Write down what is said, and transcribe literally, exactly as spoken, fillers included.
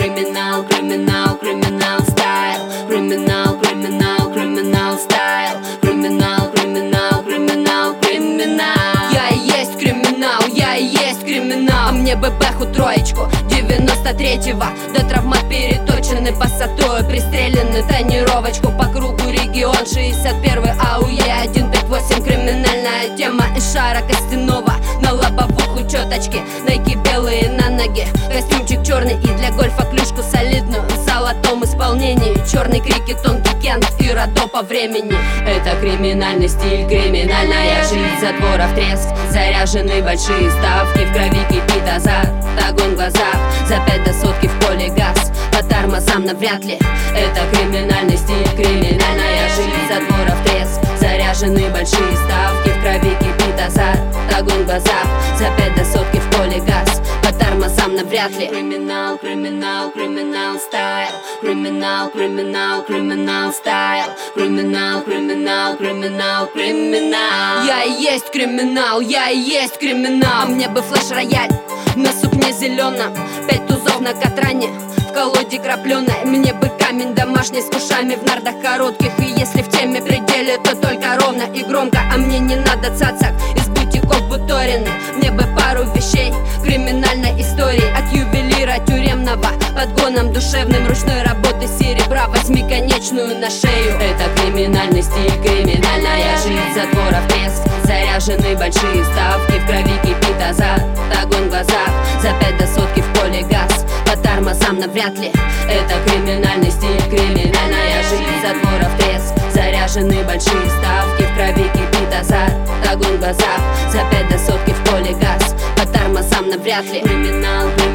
Криминал, криминал, криминал стайл. Криминал, криминал, криминал стайл. Криминал, криминал, криминал, криминал. Я и есть криминал, я и есть криминал. Мне бы бэху троечку девяносто третьего. До травмат переточены по сатою, пристрелены тонировочку по кругу регион шестьдесят первый ау. Я один пять восемь, криминальная тема из шара костяного. На лобовуху четочки, найки белые на ноге, костюмчик черный и для гольфа клюшку солидную в золотом исполнении. Черный крикет, тонкий кент и радо по времени. Это криминальный стиль, криминальная жизнь. Затворов треск, заряжены большие ставки. В крови кипит азарт, огонь в глазах. За пять до сотки в поле газ, по тормозам навряд ли. Это криминальный стиль, криминальная жизнь. Затворов треск, заряжены большие ставки. В крови кипит азарт, огонь в глазах. За пять до сотки в поле газ, по тормозам навряд ли. Криминал, криминал, криминал стайл. Криминал, криминал, криминал стайл. Криминал, криминал, криминал, криминал. Я и есть криминал, я и есть криминал. Мне бы флеш-рояль на сукне зеленом, пять тузов на катране, в колоде крапленой. Мне бы камень домашний с ушами в нардах коротких. И если в теме пределе, то только ровно и громко. А мне не надо цацак из бутиков Буторины. Мне бы пару вещей криминальной истории от ювелира тюремного, подгоном душевным ручной работы серебра. Восьмиконечную на шею. Это криминальный стиль, криминальная жизнь. Затворов треск, заряжены большие ставки. В крови кипит азарт, огонь в глазах. За пять до сотки в поле газ, по тормозам навряд ли. Это криминальный стиль, криминальная жизнь. Затворов треск, заряжены большие ставки. В крови кипит азарт, огонь в глазах. За пять до сотки в поле газ, по тормозам навряд ли. Криминал,